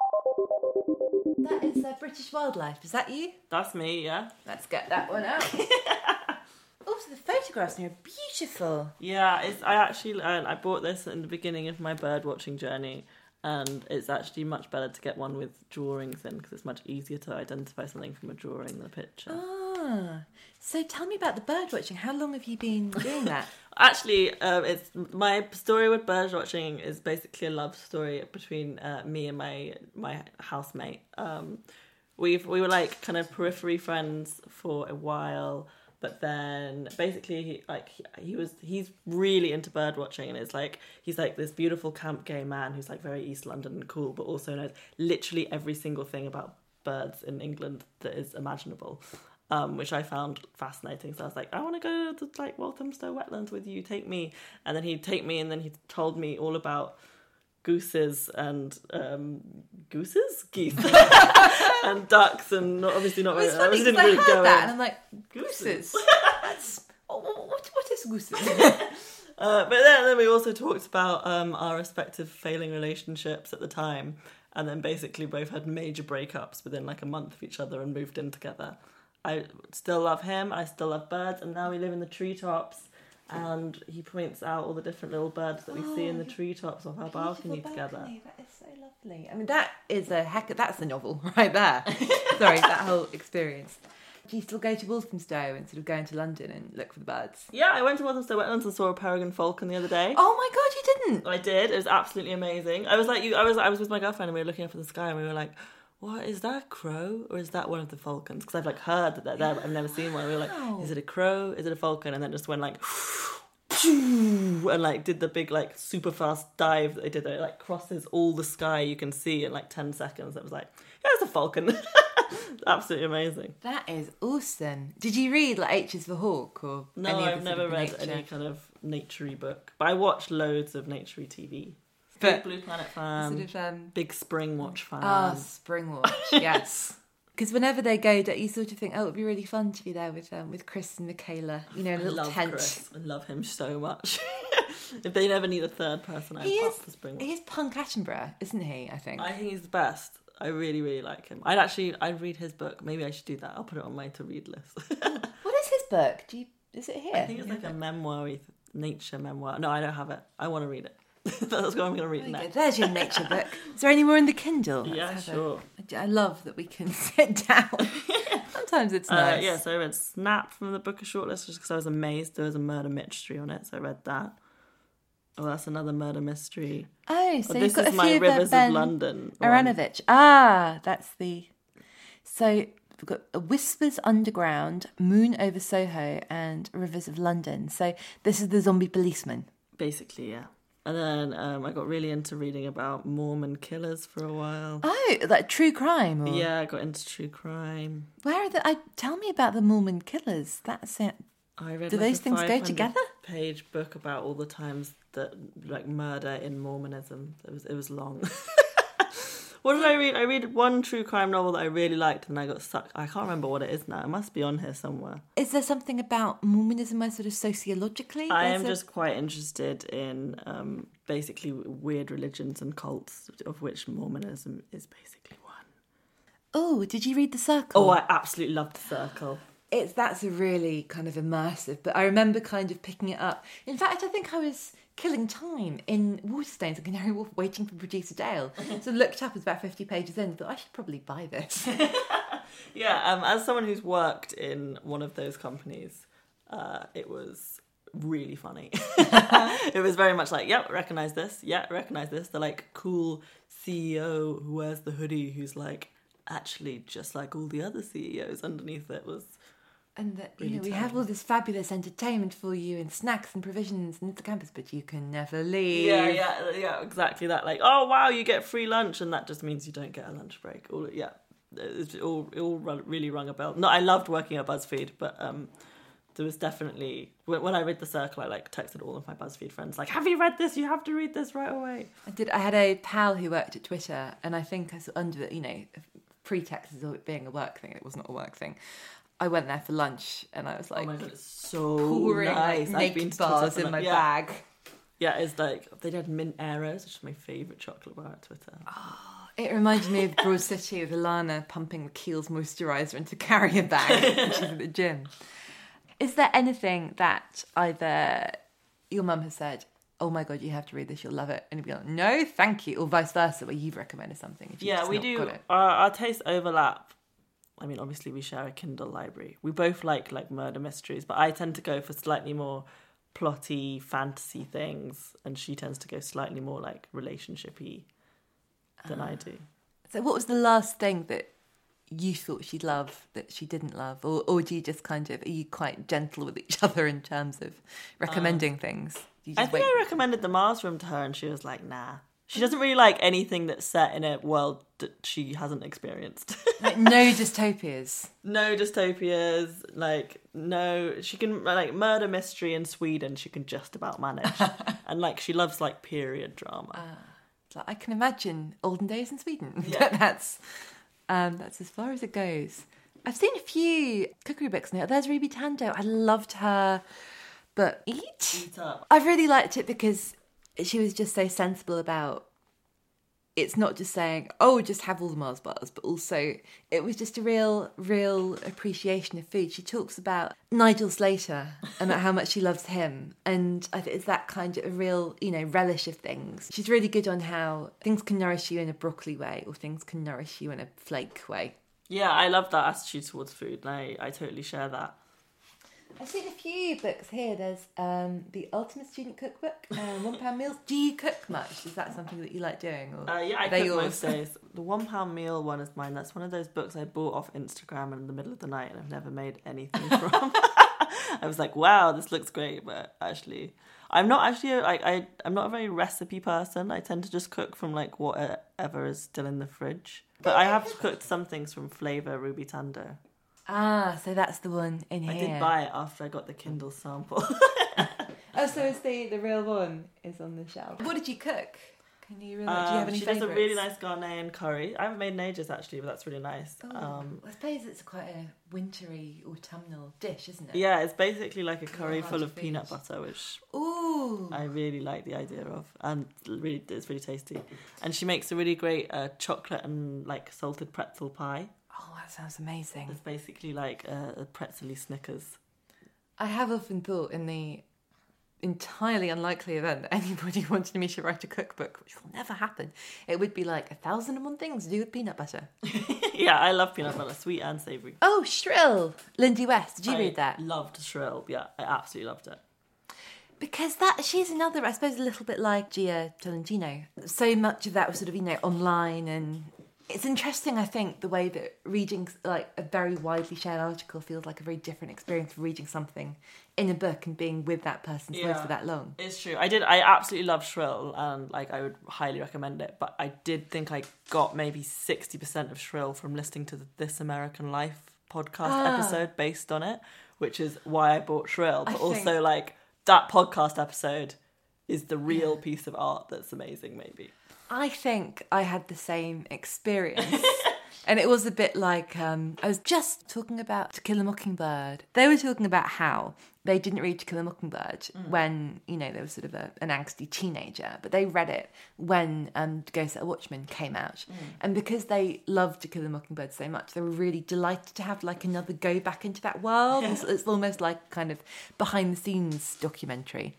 That is uh, British Wildlife. Is that you? That's me, yeah. Let's get that one out. Also, the photographs here are beautiful. Yeah, it's, I actually uh, I bought this in the beginning of my bird watching journey, and it's actually much better to get one with drawings in because it's much easier to identify something from a drawing than a picture. Ah, so tell me about the bird watching. How long have you been doing that? Actually, um, it's my story with bird watching is basically a love story between uh, me and my my housemate. Um, we've we were like kind of periphery friends for a while. But then basically, he, like he, he was, he's really into bird watching, and it's like he's like this beautiful camp gay man who's like very East London and cool, but also knows literally every single thing about birds in England that is imaginable, um, which I found fascinating. So I was like, I want to go to like Walthamstow wetlands with you. Take me, and then he'd take me, and then he told me all about gooses and um, gooses, geese, and ducks, and not, obviously not. It was really, funny didn't because I really heard go that, in. and I'm like, gooses. That's what, what? What is gooses? uh, but then, then we also talked about um, our respective failing relationships at the time, and then basically both had major breakups within like a month of each other and moved in together. I still love him. I still love birds. And now we live in the treetops. And he points out all the different little birds that we oh, see in the treetops of our balcony, balcony together. That is so lovely. I mean, that is a heck. That's the novel right there. Sorry, that whole experience. Do you still go to Walthamstow and sort of go into London and look for the birds? Yeah, I went to Walthamstow, went and saw a peregrine falcon the other day. Oh my god, you didn't? I did. It was absolutely amazing. I was like, you. I was, I was with my girlfriend and we were looking up at the sky and we were like, "What is that? A crow or is that one of the falcons?" Because I've like heard that they're there, but I've never seen one. And we were like, "Is it a crow? Is it a falcon?" And then just went like, and like did the big like super fast dive that they did. That it like crosses all the sky you can see in like ten seconds. It was like, yeah, it's a falcon. Absolutely amazing. That is awesome. Did you read like H is for Hawk or no? any I've never read nature? any kind of naturey book, but I watch loads of naturey T V. Big Blue Planet fan, sort of, um, big Spring Watch fan. Oh, Spring Watch, yes. Because whenever they go, you sort of think, oh, it'd be really fun to be there with um, with Chris and Michaela, you know, in a little I love tent. Chris. I love him so much. If they never need a third person, I'd he pop is, for Spring Watch. He is punk Attenborough, isn't he, I think? I think he's the best. I really, really like him. I'd actually, I'd read his book. Maybe I should do that. I'll put it on my to-read list. What is his book? Do you? Is it here? I think it's like a memoir-y, nature memoir. No, I don't have it. I want to read it. That's what I'm going to read next. There's your nature book. Is there any more in the Kindle? Yeah, sure. A, I love that we can sit down. Sometimes it's nice. Uh, yeah, so I read Snap from the Booker shortlist just because I was amazed there was a murder mystery on it, so I read that. Oh, that's another murder mystery. Oh, so oh, you've this got is a my few Rivers of of London. Aranovich. Ah, that's the. So we've got Whispers Underground, Moon Over Soho, and Rivers of London. So this is the zombie policeman. Basically, yeah. And then um, I got really into reading about Mormon killers for a while. Oh, like true crime? Or... Yeah, I got into true crime. Where are the? I tell me about the Mormon killers. That's it. I read. Do like those things go together? Page book about all the times that like murder in Mormonism. It was it was long. What did I read? I read one true crime novel that I really liked, and I got stuck. I can't remember what it is now. It must be on here somewhere. Is there something about Mormonism where sort of sociologically? I am a... just quite interested in um, basically weird religions and cults, of which Mormonism is basically one. Oh, did you read The Circle? Oh, I absolutely loved The Circle. It's that's a really kind of immersive, but I remember kind of picking it up. In fact, I think I was killing time in Waterstones and Canary Wharf waiting for producer Dale. So I looked up, it was about fifty pages in, and thought I should probably buy this. Yeah, um, as someone who's worked in one of those companies, uh, it was really funny. It was very much like, yeah, recognise this, yeah, recognise this. The like cool C E O who wears the hoodie who's like actually just like all the other C E Os underneath it was... And that, you really know, we terrible. have all this fabulous entertainment for you and snacks and provisions and the campus, but you can never leave. Yeah, yeah, yeah, exactly that. Like, oh wow, you get free lunch, and that just means you don't get a lunch break. All, yeah, it all, it all really rung a bell. No, I loved working at BuzzFeed, but um, there was definitely when, when I read The Circle, I like texted all of my BuzzFeed friends, like, "Have you read this? You have to read this right away." I did. I had a pal who worked at Twitter, and I think as under you know pretext of it being a work thing, it was not a work thing. I went there for lunch and I was like, oh my God, it's so pouring nice. like, naked bars in my yeah. bag. Yeah, it's like they did mint arrows, which is my favourite chocolate bar at Twitter. Oh, it reminded me of Broad City with Alana pumping the Kiehl's moisturiser into carrier bag when she's at the gym. Is there anything that either your mum has said, oh my God, you have to read this, you'll love it, and you'll be like, no, thank you, or vice versa, where you've recommended something? If you've yeah, just we not do. Got it. Our, our tastes overlap. I mean, obviously we share a Kindle library. We both like like murder mysteries, but I tend to go for slightly more plotty fantasy things, and she tends to go slightly more like relationship-y than uh, I do. So what was the last thing that you thought she'd love that she didn't love? Or, or do you just kind of, are you quite gentle with each other in terms of recommending um, things? Do you just I think wait? I recommended The Mars Room to her and she was like, nah. She doesn't really like anything that's set in a world that she hasn't experienced. Like, no dystopias. No dystopias. Like, no... She can, like, murder mystery in Sweden, she can just about manage. And, like, she loves, like, period drama. Uh, like, I can imagine olden days in Sweden. Yeah. that's, um, that's as far as it goes. I've seen a few cookery books now. There's Ruby Tando. I loved her. But Eat? Eat Up. I really liked it because... she was just so sensible about it's not just saying, oh, just have all the Mars bars, but also it was just a real, real appreciation of food. She talks about Nigel Slater and about how much she loves him. And I think it's that kind of a real, you know, relish of things. She's really good on how things can nourish you in a broccoli way or things can nourish you in a flake way. Yeah, I love that attitude towards food, and I, I totally share that. I've seen a few books here. There's um, the Ultimate Student Cookbook and One Pound Meals. Do you cook much? Is that something that you like doing? Or uh, yeah, I are they cook yours? most days. The One Pound Meal one is mine. That's one of those books I bought off Instagram in the middle of the night, and I've never made anything from. I was like, wow, this looks great, but actually, I'm not actually like I. I'm not a very recipe person. I tend to just cook from like whatever is still in the fridge. But I have cooked some things from Flavor Ruby Tando. Ah, so that's the one in here. I did buy it after I got the Kindle sample. Oh, so it's the, the real one is on the shelf. What did you cook? Can you really, um, do you have any She favourites? does a really nice Ghanaian curry. I haven't made in ages actually, but that's really nice. Oh, um, I suppose it's quite a wintry, autumnal dish, isn't it? Yeah, it's basically like a curry hard full to of beat. peanut butter, which Ooh. I really like the idea of, and really it's really tasty. And she makes a really great uh, chocolate and like salted pretzel pie. Oh, that sounds amazing. It's basically like a, a pretzely Snickers. I have often thought in the entirely unlikely event that anybody wanted me to write a cookbook, which will never happen, it would be like a thousand and one things to do with peanut butter. Yeah, I love peanut butter, sweet and savoury. Oh, Shrill! Lindy West, did you I read that? Loved Shrill, yeah, I absolutely loved it. Because that she's another, I suppose, a little bit like Gia Tolentino. So much of that was sort of, you know, online, and it's interesting, I think, the way that reading like a very widely shared article feels like a very different experience from reading something in a book and being with that person's Yeah, voice for that long. It's true. I did. I absolutely love Shrill, and like I would highly recommend it. But I did think I got maybe sixty percent of Shrill from listening to the This American Life podcast Ah. episode based on it, which is why I bought Shrill. But I also, think- like that podcast episode is the real piece of art that's amazing. Maybe. I think I had the same experience. And it was a bit like, um, I was just talking about To Kill a Mockingbird. They were talking about how they didn't read To Kill a Mockingbird mm. when, you know, they were sort of a, an angsty teenager, but they read it when um, To Go Set a Watchman came out. Mm. And because they loved To Kill a Mockingbird so much, they were really delighted to have like another go back into that world. Yeah. It's, it's almost like kind of behind the scenes documentary.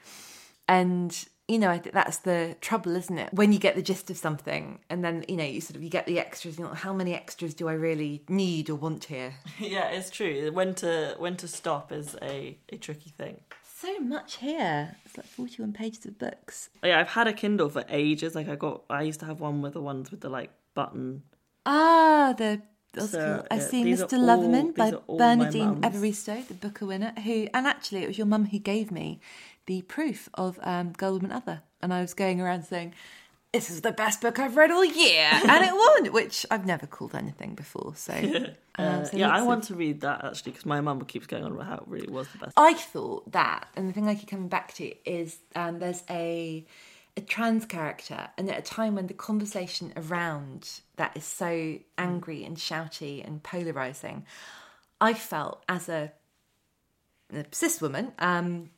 And you know, I think that's the trouble, isn't it? When you get the gist of something and then, you know, you sort of, you get the extras, you know, how many extras do I really need or want here? Yeah, it's true. When to when to stop is a, a tricky thing. So much here. It's like forty-one pages of books. Yeah, I've had a Kindle for ages. Like I got, I used to have one with the ones with the like button. Ah, the... So, I've yeah, seen these Mister are all- Loverman by these are all Bernadine my mum's. Evaristo, the Booker winner, who, and actually it was your mum who gave me the proof of um, Girl, Woman, Other. And I was going around saying, this is the best book I've read all year. And it won, which I've never called anything before. So, um, Uh, so yeah, I lots want of- to read that actually because my mum keeps going on about how it really was the best. I thought that, and the thing I keep coming back to is um, there's a a trans character, and at a time when the conversation around that is so angry and shouty and polarising, I felt as a, a cis woman, um,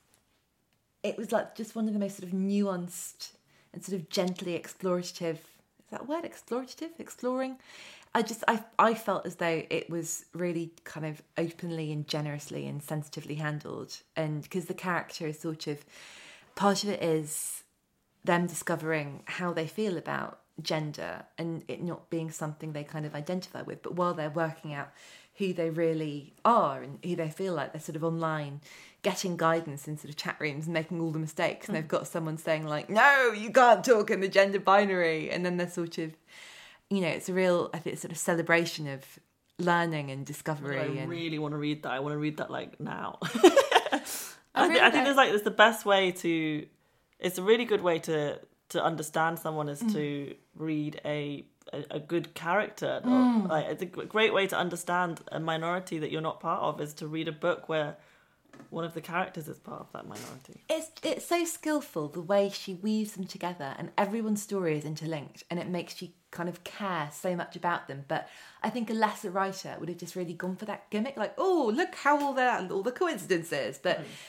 it was like just one of the most sort of nuanced and sort of gently explorative, is that a word, explorative, exploring? I just, I I felt as though it was really kind of openly and generously and sensitively handled. And because the character is sort of, part of it is them discovering how they feel about gender and it not being something they kind of identify with, but while they're working out who they really are and who they feel like, they're sort of online getting guidance in sort of chat rooms and making all the mistakes, and they've got someone saying like, no, you can't talk in the gender binary, and then they're sort of, you know, it's a real, I think it's sort of celebration of learning and discovery. I and really want to read that. I want to read that like now. I I, really th- I think don't- it's like it's the best way to. It's a really good way to to understand someone is Mm. to read a a, a good character. Mm. Like it's a g- great way to understand a minority that you're not part of is to read a book where one of the characters is part of that minority. It's it's so skillful the way she weaves them together, and everyone's story is interlinked, and it makes you kind of care so much about them. But I think a lesser writer would have just really gone for that gimmick, like, oh, look how all the all the coincidences. But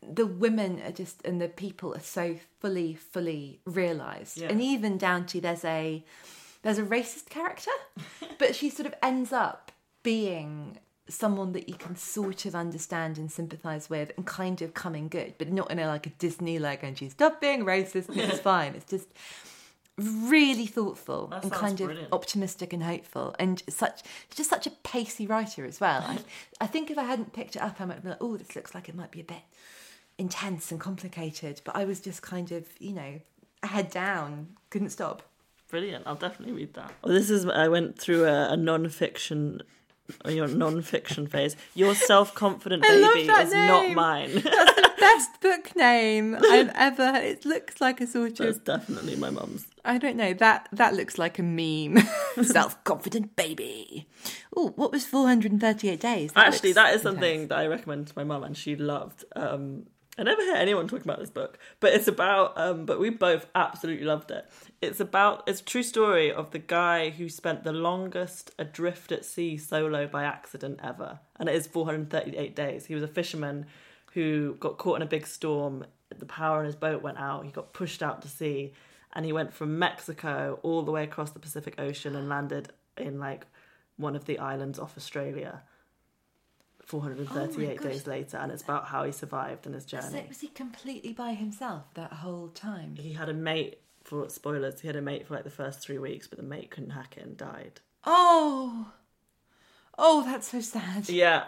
the women are just, and the people are so fully, fully realised. Yeah. And even down to there's a there's a racist character, but she sort of ends up being someone that you can sort of understand and sympathise with and kind of coming good, but not in a like a Disney like, and she's stop being racist and it's fine. It's just really thoughtful That and sounds kind brilliant. of optimistic and hopeful, and such just such a pacey writer as well. I, I think if I hadn't picked it up, I might have been like, oh, this looks like it might be a bit intense and complicated, but I was just kind of, you know, head down, couldn't stop. Brilliant. I'll definitely read that. Well, this is, I went through a, a non-fiction, your non-fiction phase. Your Self-Confident I love Baby that is name. not mine. That's the best book name I've ever heard. It looks like a sort That's of, definitely my mum's. I don't know, that that looks like a meme. Self-Confident Baby. Oh, what was four hundred thirty-eight days? That Actually, looks that is intense. something that I recommend to my mum, and she loved. Um, I never hear anyone talking about this book, but it's about, um, but we both absolutely loved it. It's about, it's a true story of the guy who spent the longest adrift at sea solo by accident ever. And it is four hundred thirty-eight days. He was a fisherman who got caught in a big storm. The power in his boat went out. He got pushed out to sea, and he went from Mexico all the way across the Pacific Ocean and landed in like one of the islands off Australia. four hundred thirty-eight Oh my gosh. days later, and it's about how he survived in his So journey. was he completely by himself that whole time? He had a mate, for spoilers, he had a mate for like the first three weeks, but the mate couldn't hack it and died. Oh, oh, that's so sad. Yeah.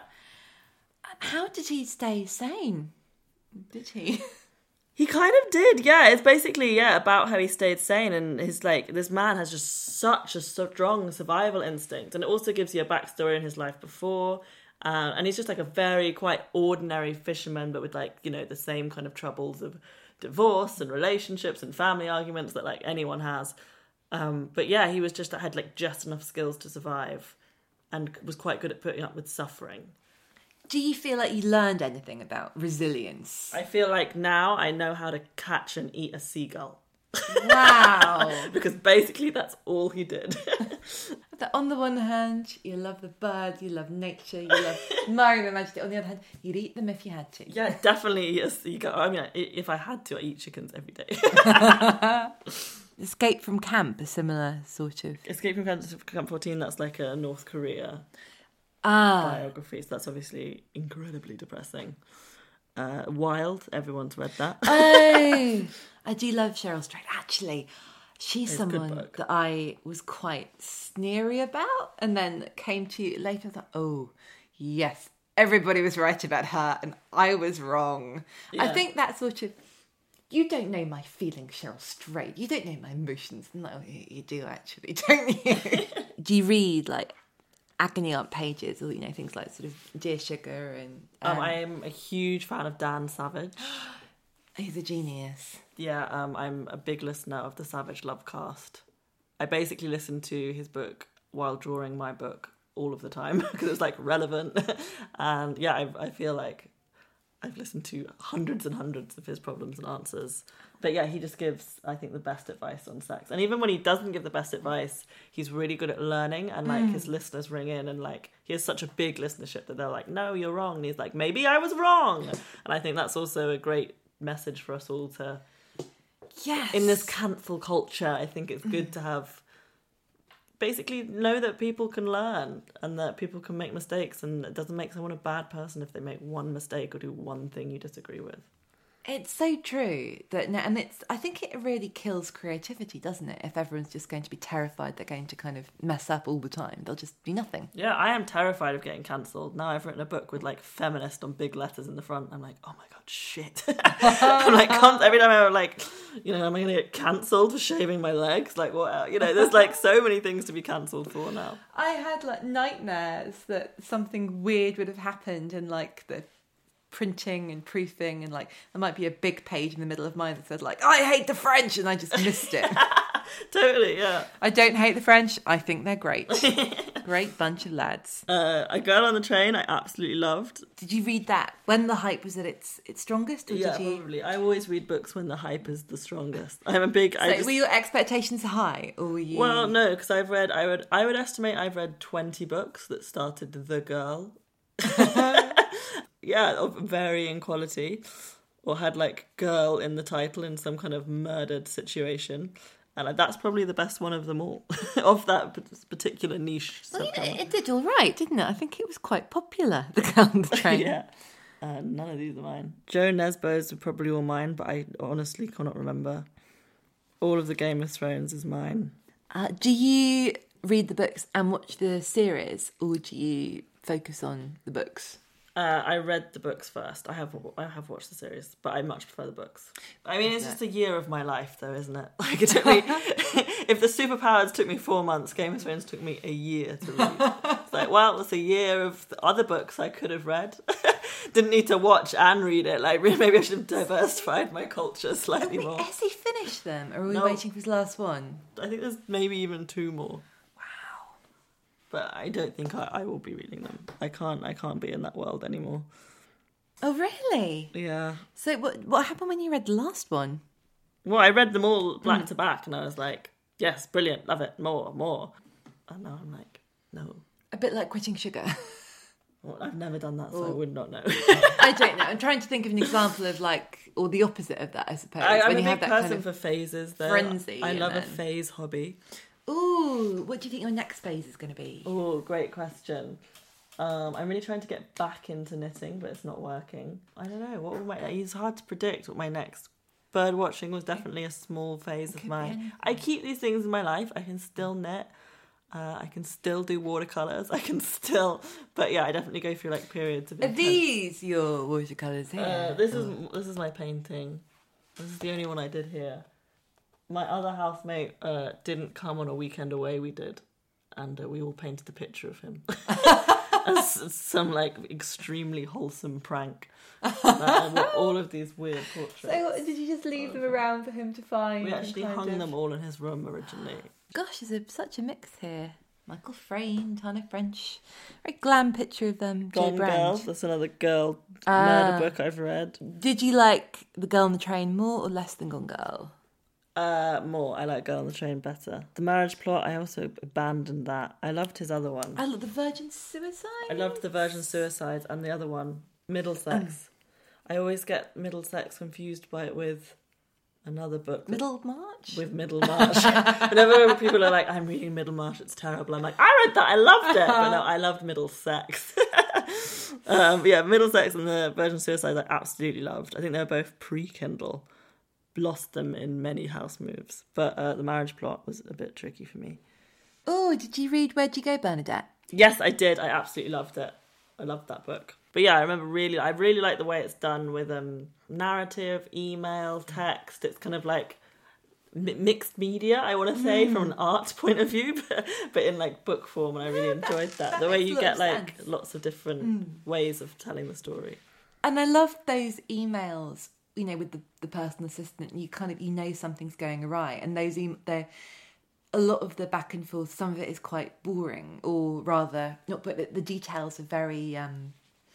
How did he stay sane? Did he? He kind of did, yeah. It's basically, yeah, about how he stayed sane, and his, like, this man has just such a strong survival instinct, and it also gives you a backstory in his life before, uh, and he's just like a very quite ordinary fisherman, but with like, you know, the same kind of troubles of divorce and relationships and family arguments that like anyone has. Um, but yeah, he was just, had like just enough skills to survive, and was quite good at putting up with suffering. Do you feel like you learned anything about resilience? I feel like now I know how to catch and eat a seagull. Wow. Because basically that's all he did. That on the one hand, you love the bird, you love nature, you love marine and majesty. On the other hand, you'd eat them if you had to. Yeah, definitely eat a seagull. I mean, if I had to, I eat chickens every day. Escape from Camp, a similar sort of... Escape from Camp fourteen, that's like a North Korea Ah. biography, so that's obviously incredibly depressing. Uh, Wild, everyone's read that. Oh, I do love Cheryl Strayed. Actually, she's It's a good someone book. that I was quite sneery about, and then came to later. I thought, oh, yes, everybody was right about her, and I was wrong. I Yeah. think that sort of, you don't know my feelings, Cheryl Strayed. You don't know my emotions. No, you, you do actually, don't you? Do you read like agony aunt pages, or you know things like sort of Dear Sugar and? Um, I am a huge fan of Dan Savage. He's a genius. Yeah, um, I'm a big listener of the Savage Lovecast. I basically listen to his book while drawing my book all of the time because it's like relevant. And yeah, I, I feel like I've listened to hundreds and hundreds of his problems and answers. But yeah, he just gives, I think, the best advice on sex. And even when he doesn't give the best advice, he's really good at learning. And like his listeners ring in, and like he has such a big listenership that they're like, no, you're wrong. And he's like, maybe I was wrong. And I think that's also a great message for us all to, Yes. in this cancel culture, I think it's good to have, basically know that people can learn and that people can make mistakes, and it doesn't make someone a bad person if they make one mistake or do one thing you disagree with. It's so true that, and it's. I think it really kills creativity, doesn't it? If everyone's just going to be terrified they're going to kind of mess up all the time, they'll just be nothing. Yeah, I am terrified of getting cancelled. Now I've written a book with like feminist on big letters in the front. I'm like, oh my god, shit. I'm like, con- every time I'm like, you know, am I going to get cancelled for shaving my legs? Like, what? You know, there's like so many things to be cancelled for now. I had like nightmares that something weird would have happened, and like the printing and proofing, and like there might be a big page in the middle of mine that said like, I hate the French, and I just missed it. Totally, yeah. I don't hate the French. I think they're great. Great bunch of lads. Uh, A Girl on the Train, I absolutely loved. Did you read that when the hype was at its its strongest? Or Yeah, did you... probably. I always read books when the hype is the strongest. I'm a big... I So just, were your expectations high, or were you? well, no, because I've read... I would I would estimate I've read twenty books that started The Girl. Yeah, of varying quality. or had like girl in the title in some kind of murdered situation. And that's probably the best one of them all, of that particular niche. Well, you know, it did all right, didn't it? I think it was quite popular, The Girl on the Train. Yeah. Uh, none of these are mine. Joe Nesbo's are probably all mine, but I honestly cannot remember. All of the Game of Thrones is mine. Uh, do you read the books and watch the series, or do you focus on the books? Uh, I read the books first. I have I have watched the series, but I much prefer the books. I mean, it's just a year of my life, though, isn't it? Like, it took me. If the Superpowers took me four months, Game of Thrones took me a year to read. It's like, well, it's a year of the other books I could have read. Didn't need to watch and read it. Like, maybe I should have diversified my culture slightly more. Has he finished them, or are we No. waiting for his last one? I think there's maybe even two more. But I don't think I, I will be reading them. I can't. I can't be in that world anymore. Oh, really? Yeah. So what what happened when you read the last one? Well, I read them all back to back, and I was like, "Yes, brilliant, love it, more, more." And now I'm like, "No." A bit like quitting sugar. Well, I've never done that, so I would not know. I don't know. I'm trying to think of an example of like, or the opposite of that, I suppose. I, I'm when a you big have that person kind of for phases. Though. frenzy. I and love a then- phase hobby. Ooh, what do you think your next phase is going to be? Oh, great question. Um, I'm really trying to get back into knitting, but it's not working. I don't know. What will my? It's hard to predict what my next. Bird watching was definitely a small phase of mine. I keep these things in my life. I can still knit. Uh, I can still do watercolors. I can still, but yeah, I definitely go through like periods of. Are intense- these your watercolors here? Uh, this is this is my painting. This is the only one I did here. My other housemate uh, didn't come on a weekend away. We did, and uh, we all painted a picture of him as some like extremely wholesome prank. Uh, all of these weird portraits. So did you just leave them around for him to find? We and actually kind hung of- them all in his room originally. Gosh, there's a, such a mix here. Michael Frayn, Tana French. Very glam picture of them. Joe Gone Girl. Brand. That's another girl Ah. murder book I've read. Did you like The Girl on the Train more or less than Gone Girl? Uh, more. I like Girl on the Train better. The Marriage Plot, I also abandoned that. I loved his other one. I love The Virgin Suicide. I loved The Virgin Suicides and the other one, Middlesex. I always get Middlesex confused by it with another book. that- Middlemarch? With Middlemarch. Whenever people are like, I'm reading Middlemarch, it's terrible. I'm like, I read that, I loved it. But no, I loved Middlesex. um, yeah, Middlesex and The Virgin Suicides I absolutely loved. I think they were both pre-Kindle. Lost them in many house moves. But uh, The Marriage Plot was a bit tricky for me. Oh, did you read Where'd You Go, Bernadette? Yes, I did. I absolutely loved it. I loved that book. But yeah, I remember really, I really like the way it's done with um, narrative, email, text. It's kind of like mi- mixed media, I want to say, mm. from an art point of view, but, but in like book form. And I really enjoyed that. that the way makes you a get lot of like sense. lots of different mm. ways of telling the story. And I loved those emails, you know, with the, the personal assistant. You kind of, you know something's going awry. And those, e- they're, a lot of the back and forth, some of it is quite boring, or rather, not, but the, the details are very um,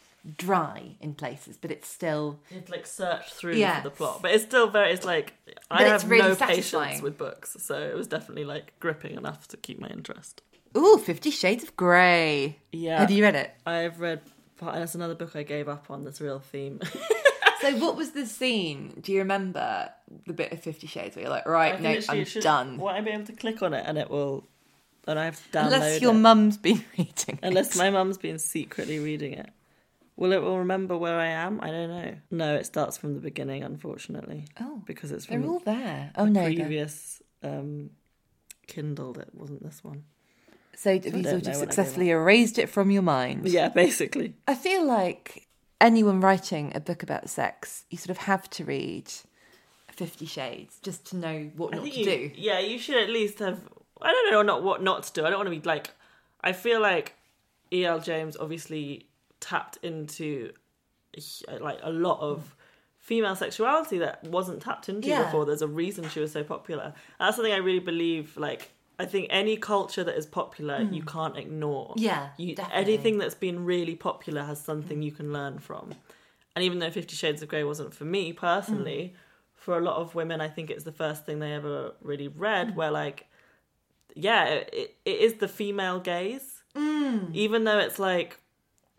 dry in places, but it's still... You have to like search through yes. for the plot. But it's still very, it's like, but I it's have really no satisfying. patience with books. So it was definitely like gripping enough to keep my interest. Ooh, Fifty Shades of Grey. Yeah. Have you read it? I've read, that's another book I gave up on, that's a real theme. So what was the scene? Do you remember the bit of Fifty Shades where you're like, right, no, I'm should, done? Will I be able to click on it and it will... And I have to download Unless your it. mum's been reading Unless it. my mum's been secretly reading it. Will it will remember where I am? I don't know. No, it starts from the beginning, unfortunately. Oh, because it's from they're all there. Oh, no. previous um, Kindle. It wasn't this one. So have I you don't sort know of when I successfully erased it from your mind? Yeah, basically. I feel like anyone writing a book about sex, you sort of have to read Fifty Shades just to know what I not think to you, do. Yeah, you should at least have... I don't know not what not to do. I don't want to be like... I feel like E L. James obviously tapped into like a lot of female sexuality that wasn't tapped into Yeah. before. There's a reason she was so popular. That's something I really believe. Like, I think any culture that is popular, you can't ignore. Yeah, you, definitely. anything that's been really popular has something you can learn from. And even though Fifty Shades of Grey wasn't for me personally, for a lot of women, I think it's the first thing they ever really read. Where like, yeah, it, it is the female gaze, mm. even though it's like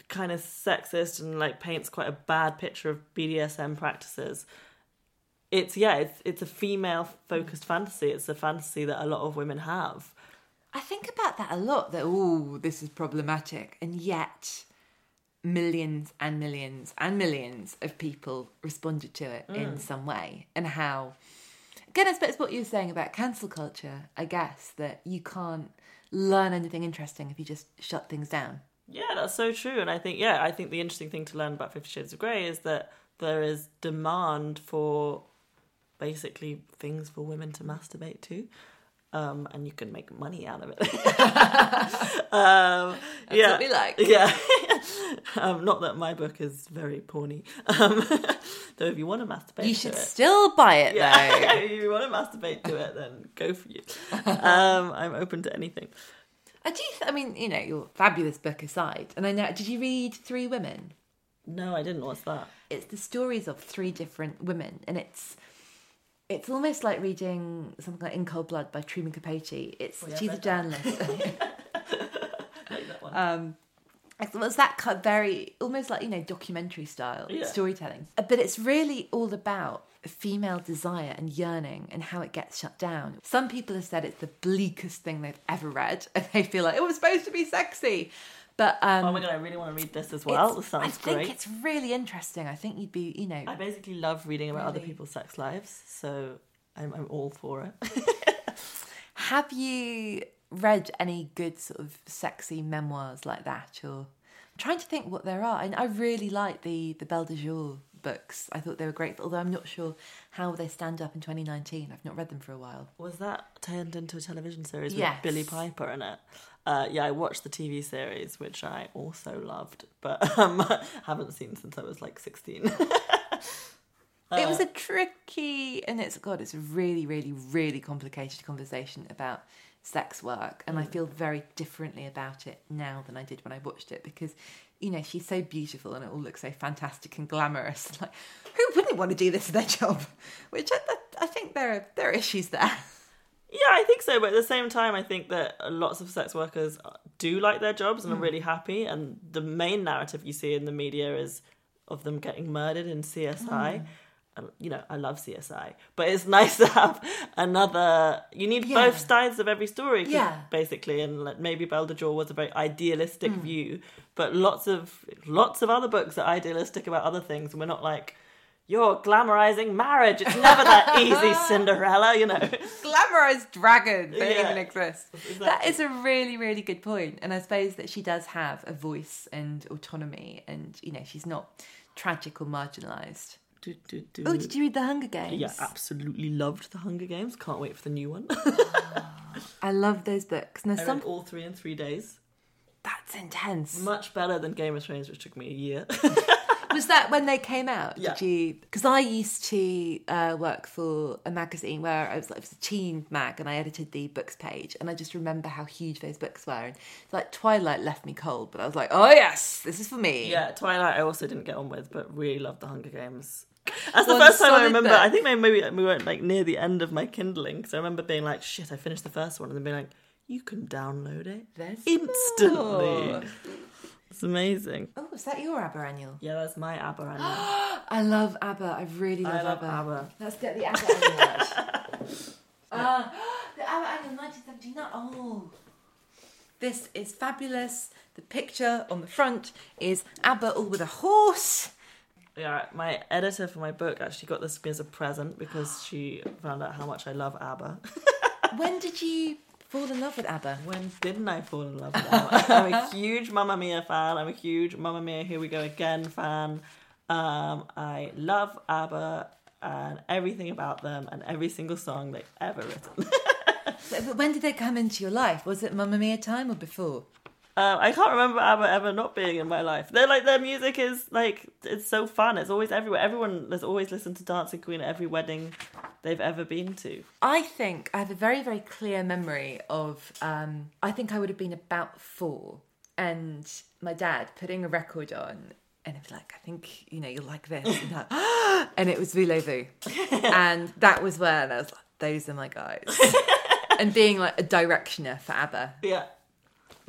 kind of sexist and like paints quite a bad picture of B D S M practices. It's yeah, it's it's a female focused fantasy. It's a fantasy that a lot of women have. I think about that a lot. That oh, this is problematic, and yet millions and millions and millions of people responded to it mm. in some way, and how. Again, I suppose what you were saying about cancel culture. I guess that you can't learn anything interesting if you just shut things down. Yeah, that's so true. And I think, yeah, I think the interesting thing to learn about Fifty Shades of Grey is that there is demand for basically things for women to masturbate to. Um, and you can make money out of it. um, That's yeah, what we like. Yeah. um, not that my book is very porny. Um, though if you want to masturbate you to should it, still buy it, yeah, though. if you want to masturbate to it, then go for you. Um, I'm open to anything. I do. Th- I mean, you know, your fabulous book aside, and I know. Did you read Three Women? No, I didn't. What's that? It's the stories of three different women, and it's it's almost like reading something like In Cold Blood by Truman Capote. It's oh, yeah, she's a journalist. like that one. Um, it was that kind of very almost like, you know, documentary style yeah. storytelling, but it's really all about female desire and yearning and how it gets shut down. Some people have said it's the bleakest thing they've ever read, and they feel like it was supposed to be sexy. But um, oh my god, I really want to read this as well. This sounds I think great. it's really interesting. I think you'd be, you know, I basically love reading about really? other people's sex lives, so I'm I'm all for it. Have you read any good sort of sexy memoirs like that? Or I'm trying to think what there are. And I really like the the Belle de Jour books. I thought they were great, although I'm not sure how they stand up in twenty nineteen. I've not read them for a while. Was that turned into a television series Yes. with Billie Piper in it? Uh, yeah, I watched the T V series, which I also loved, but um, haven't seen since I was like sixteen. uh, It was a tricky, and it's, God, it's a really, really, really complicated conversation about sex work, and mm. I feel very differently about it now than I did when I watched it, because, you know, she's so beautiful and it all looks so fantastic and glamorous. Like, who wouldn't want to do this as their job? Which I, I think there are, there are issues there. Yeah, I think so, but at the same time, I think that lots of sex workers do like their jobs and mm. are really happy, and the main narrative you see in the media is of them getting murdered in C S I. Mm. And, you know, I love C S I, but it's nice to have another. You need yeah. both sides of every story, yeah. basically. And like, maybe Belle de Jour was a very idealistic mm. view, but lots of lots of other books are idealistic about other things, and we're not like, you're glamorizing marriage. It's never that easy, Cinderella, you know. Glamorized dragons don't Yeah, even exist. Exactly. That is a really, really good point. And I suppose that she does have a voice and autonomy, and, you know, she's not tragic or marginalised. Do, do, do. Oh, did you read The Hunger Games? Yeah, absolutely loved The Hunger Games. Can't wait for the new one. I love those books. And I there's some... read all three in three days. That's intense. Much better than Game of Thrones, which took me a year. Was that when they came out? Yeah. Did you? Because I used to uh, work for a magazine where I was like, it was a teen mag, and I edited the books page, and I just remember how huge those books were. And like Twilight left me cold, but I was like, oh yes, this is for me. Yeah, Twilight I also didn't get on with, but really loved The Hunger Games. That's the One first time I solid remember. book. I think maybe we weren't like near the end of my Kindling, because I remember being like, "Shit, I finished the first one," and then being like, "You can download it There's instantly." more. It's amazing. Oh, is that your ABBA annual? Yeah, that's my ABBA annual. I love ABBA. I really love, I love ABBA. ABBA. Let's get the ABBA annual out. uh, the ABBA annual nineteen seventy-nine. Oh, this is fabulous. The picture on the front is ABBA all with a horse. Yeah, my editor for my book actually got this as a present because she found out how much I love ABBA. When did you fall in love with ABBA? When didn't I fall in love with ABBA? I'm a huge Mamma Mia fan. I'm a huge Mamma Mia Here We Go Again fan. Um, I love ABBA and everything about them and every single song they've ever written. But when did they come into your life? Was it Mamma Mia time or before? Um, I can't remember ABBA ever not being in my life. They're like, their music is like, it's so fun. It's always everywhere. Everyone has always listened to Dancing Queen at every wedding they've ever been to. I think I have a very, very clear memory of, um, I think I would have been about four, and my dad putting a record on, and it was like, I think, you know, you'll like this. And, that. And it was Voulez-Vous. And that was when I was like, those are my guys. And being like a directioner for ABBA. Yeah.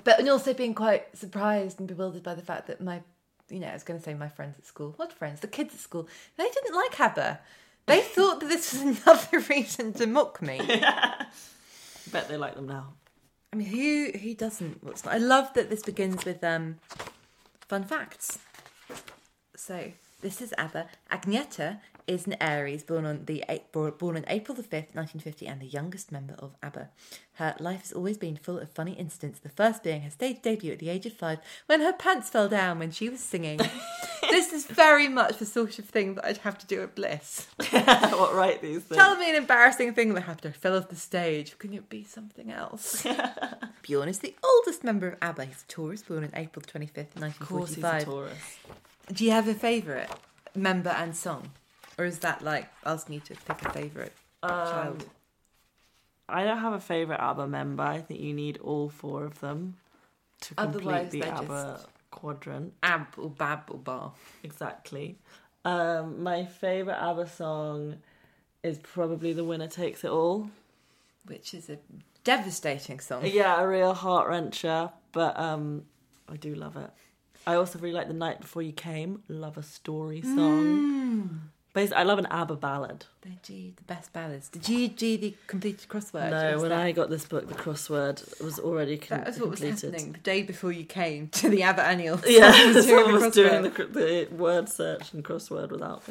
But also being quite surprised and bewildered by the fact that my, you know, I was going to say my friends at school. What friends? The kids at school. They didn't like ABBA. They thought that this was another reason to mock me. Yeah. Bet they like them now. I mean, who who doesn't? What's not? I love that this begins with um, fun facts. So this is ABBA. Agneta is an Aries born on the born on April the fifth, nineteen fifty, and the youngest member of ABBA. Her life has always been full of funny incidents. The first being her stage debut at the age of five, when her pants fell down when she was singing. This is very much the sort of thing that I'd have to do at Bliss. What write these things? Tell me an embarrassing thing that happened. I fell off the stage. Can it be something else? Bjorn is the oldest member of ABBA. He's a Taurus, born on April twenty-fifth, nineteen forty-five. Of course he's a Taurus. Do you have a favourite member and song? Or is that like asking you to pick a favourite um, child? I don't have a favourite ABBA member. I think you need all four of them to complete Otherwise, the they're ABBA just quadrant. Ab or bab or bar. Exactly. Um, my favourite ABBA song is probably The Winner Takes It All. Which is a devastating song. Yeah, a real heart-wrencher, but um, I do love it. I also really like The Night Before You Came, Love a Story song. Mm. Basically, I love an ABBA ballad. They do the best ballads. Did you do the completed crossword? No, when that... I got this book, the crossword was already com- that was what completed. was happening the day before you came to the ABBA annual. Yeah, someone was doing the, the word search and crossword without me.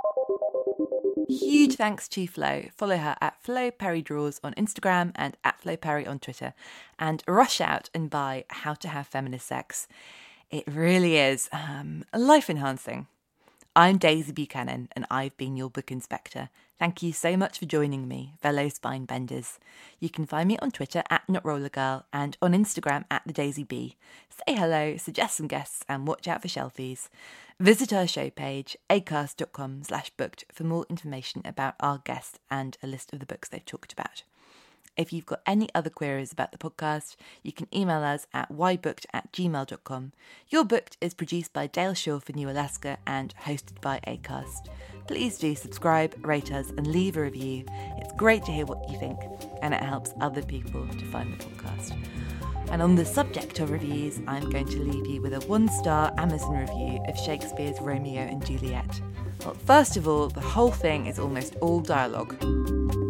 Huge thanks to Flo. Follow her at Flo Perry Draws on Instagram and at Flo Perry on Twitter. And rush out and buy How to Have Feminist Sex. It really is um, life-enhancing. I'm Daisy Buchanan, and I've been your book inspector. Thank you so much for joining me, fellow spine benders. You can find me on Twitter at NotRollerGirl and on Instagram at the Daisy B. Say hello, suggest some guests, and watch out for shelfies. Visit our show page, acast.com slash booked, for more information about our guests and a list of the books they've talked about. If you've got any other queries about the podcast, you can email us at whybooked at gmail dot com. Your Booked is produced by Dale Shaw for New Alaska and hosted by Acast. Please do subscribe, rate us, and leave a review. It's great to hear what you think, and it helps other people to find the podcast. And on the subject of reviews, I'm going to leave you with a one-star Amazon review of Shakespeare's Romeo and Juliet. Well, first of all, the whole thing is almost all dialogue.